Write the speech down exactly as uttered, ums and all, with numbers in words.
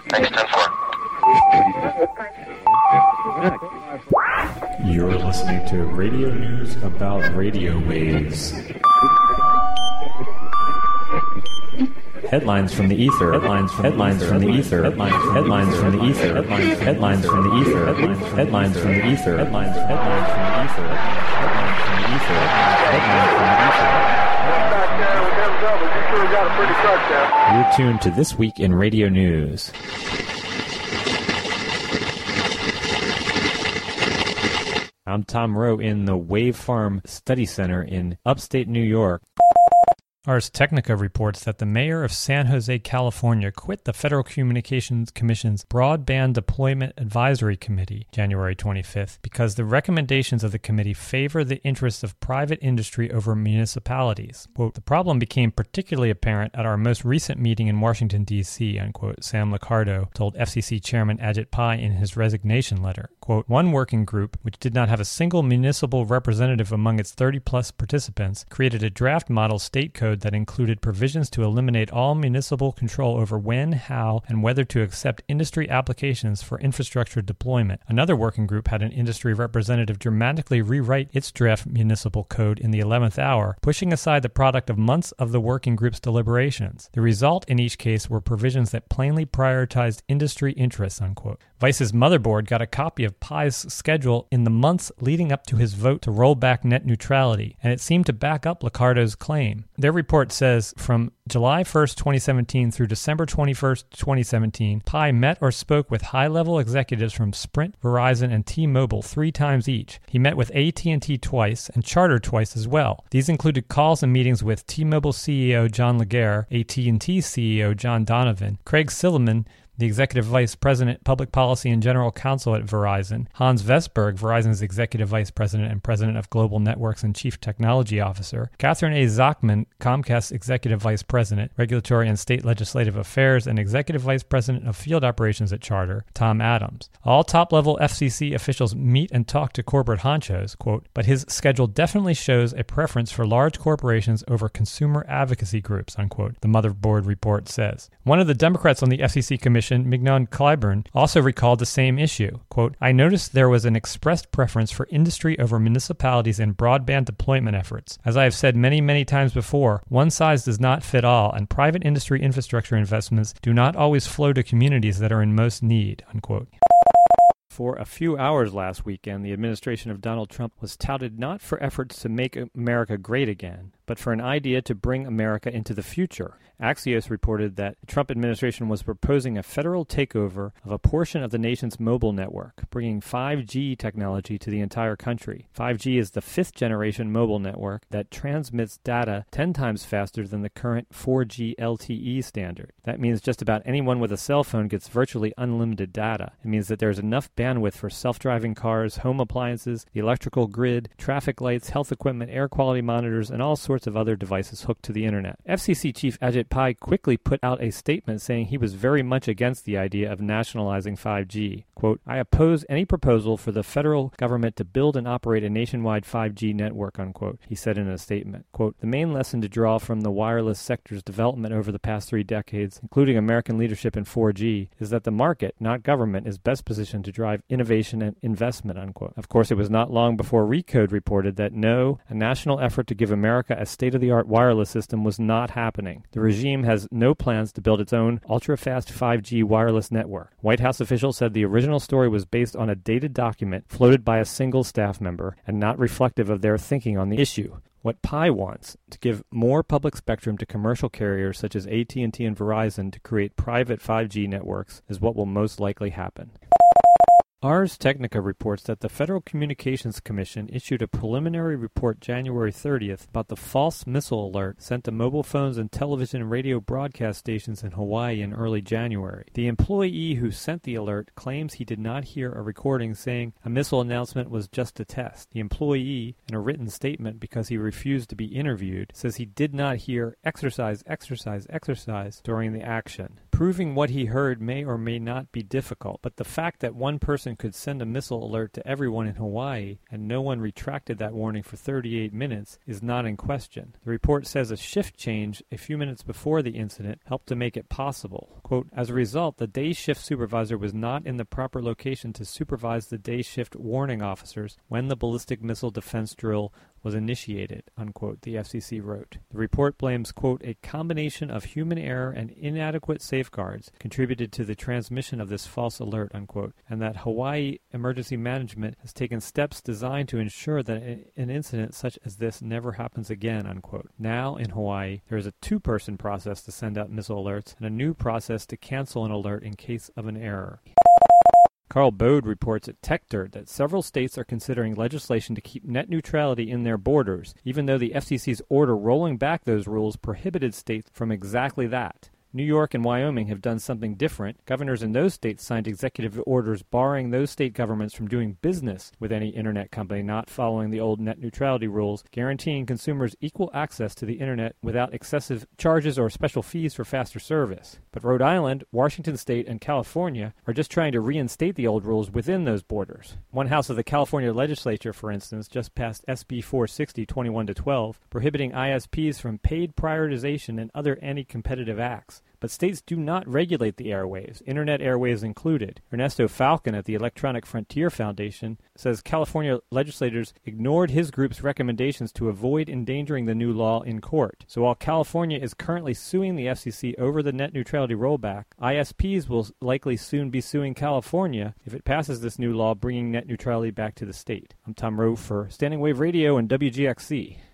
Thanks, ten four. You're listening to radio news about radio waves. Headlines from the ether. Headlines from headlines from the ether. Headlines headlines from the ether. Headlines headlines from the ether. Headlines headlines from the ether. Headlines headlines from the ether. Headlines from the ether. Headlines from the ether. You're tuned to This Week in Radio News. I'm Tom Rowe in the Wave Farm Study Center in upstate New York. Ars Technica reports that the mayor of San Jose, California, quit the Federal Communications Commission's Broadband Deployment Advisory Committee January twenty-fifth because the recommendations of the committee favor the interests of private industry over municipalities. Quote, the problem became particularly apparent at our most recent meeting in Washington, D C, unquote, Sam Liccardo told F C C Chairman Ajit Pai in his resignation letter. Quote, one working group, which did not have a single municipal representative among its thirty-plus participants, created a draft model state code that included provisions to eliminate all municipal control over when, how, and whether to accept industry applications for infrastructure deployment. Another working group had an industry representative dramatically rewrite its draft municipal code in the eleventh hour, pushing aside the product of months of the working group's deliberations. The result in each case were provisions that plainly prioritized industry interests, unquote. Vice's motherboard got a copy of Pai's schedule in the months leading up to his vote to roll back net neutrality, and it seemed to back up Liccardo's claim. Their report says from July first, twenty seventeen through December twenty-first, twenty seventeen, Pai met or spoke with high-level executives from Sprint, Verizon, and T-Mobile three times each. He met with A T and T twice and Charter twice as well. These included calls and meetings with T-Mobile C E O John Legere, A T and T C E O John Donovan, Craig Silliman, the Executive Vice President, Public Policy and General Counsel at Verizon, Hans Vestberg, Verizon's Executive Vice President and President of Global Networks and Chief Technology Officer, Catherine A. Zachman, Comcast's Executive Vice President, Regulatory and State Legislative Affairs, and Executive Vice President of Field Operations at Charter, Tom Adams. All top-level F C C officials meet and talk to corporate honchos, quote, but his schedule definitely shows a preference for large corporations over consumer advocacy groups, unquote, the motherboard report says. One of the Democrats on the F C C Commission, Mignon Clyburn, also recalled the same issue. Quote, I noticed there was an expressed preference for industry over municipalities in broadband deployment efforts. As I have said many, many times before, one size does not fit all, and private industry infrastructure investments do not always flow to communities that are in most need, unquote. For a few hours last weekend, the administration of Donald Trump was touted not for efforts to make America great again, but for an idea to bring America into the future. Axios reported that the Trump administration was proposing a federal takeover of a portion of the nation's mobile network, bringing five G technology to the entire country. five G is the fifth-generation mobile network that transmits data ten times faster than the current four G L T E standard. That means just about anyone with a cell phone gets virtually unlimited data. It means that there's enough bandwidth for self-driving cars, home appliances, the electrical grid, traffic lights, health equipment, air quality monitors, and all sorts of other devices hooked to the internet. F C C Chief Ajit Pai quickly put out a statement saying he was very much against the idea of nationalizing five G. Quote, I oppose any proposal for the federal government to build and operate a nationwide five G network, unquote, he said in a statement. Quote, the main lesson to draw from the wireless sector's development over the past three decades, including American leadership in four G, is that the market, not government, is best positioned to drive innovation and investment, unquote. Of course, it was not long before Recode reported that no, a national effort to give America a state-of-the-art wireless system was not happening. The regime has no plans to build its own ultra-fast five G wireless network. White House officials said the original story was based on a dated document floated by a single staff member and not reflective of their thinking on the issue. What Pai wants, to give more public spectrum to commercial carriers such as A T and T and Verizon to create private five G networks, is what will most likely happen. Ars Technica reports that the Federal Communications Commission issued a preliminary report January thirtieth about the false missile alert sent to mobile phones and television and radio broadcast stations in Hawaii in early January. The employee who sent the alert claims he did not hear a recording saying a missile announcement was just a test. The employee, in a written statement because he refused to be interviewed, says he did not hear exercise, exercise, exercise during the action. Proving what he heard may or may not be difficult, but the fact that one person person could send a missile alert to everyone in Hawaii and no one retracted that warning for thirty-eight minutes is not in question. The report says a shift change a few minutes before the incident helped to make it possible. Quote, as a result, the day shift supervisor was not in the proper location to supervise the day shift warning officers when the ballistic missile defense drill was initiated, unquote, the F C C wrote. The report blames, quote, a combination of human error and inadequate safeguards contributed to the transmission of this false alert, unquote, and that Hawaii Emergency Management has taken steps designed to ensure that an incident such as this never happens again, unquote. Now, in Hawaii, there is a two-person process to send out missile alerts and a new process to cancel an alert in case of an error. Carl Bode reports at TechDirt that several states are considering legislation to keep net neutrality in their borders, even though the F C C's order rolling back those rules prohibited states from exactly that. New York and Wyoming have done something different. Governors in those states signed executive orders barring those state governments from doing business with any internet company not following the old net neutrality rules, guaranteeing consumers equal access to the internet without excessive charges or special fees for faster service. But Rhode Island, Washington State, and California are just trying to reinstate the old rules within those borders. One house of the California legislature, for instance, just passed S B four sixty twenty-one to twelve, prohibiting I S Ps from paid prioritization and other anti-competitive acts. But states do not regulate the airwaves, internet airwaves included. Ernesto Falcon at the Electronic Frontier Foundation says California legislators ignored his group's recommendations to avoid endangering the new law in court. So while California is currently suing the F C C over the net neutrality rollback, I S Ps will likely soon be suing California if it passes this new law bringing net neutrality back to the state. I'm Tom Rowe for Standing Wave Radio and W G X C.